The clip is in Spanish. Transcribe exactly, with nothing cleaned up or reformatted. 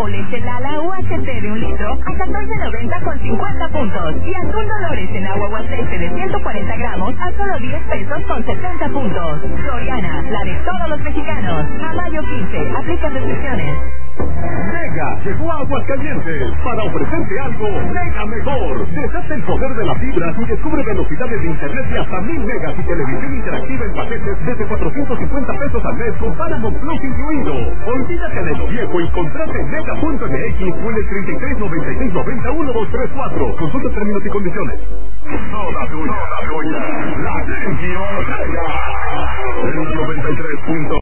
o leche Lala U H T de un litro a catorce noventa con cincuenta puntos. Y Azul Dolores en agua o aceite de ciento cuarenta gramos a solo diez pesos con setenta puntos. Soriana, la de todos los mexicanos. A mayo quince, aplica restricciones. Mega llegó a Aguascalientes para ofrecerte algo mega mejor. Deshace el poder de la fibra y descubre velocidades de internet de hasta mil megas y televisión interactiva en paquetes desde cuatrocientos cincuenta pesos al mes con Paramount Plus incluido. Olvídate de lo viejo y contrate en mega punto m x o en el treinta y tres noventa y seis noventa uno dos tres cuatro. Consulta términos y condiciones. Toda tuya, toda tuya. La tensión. El noventa y tres punto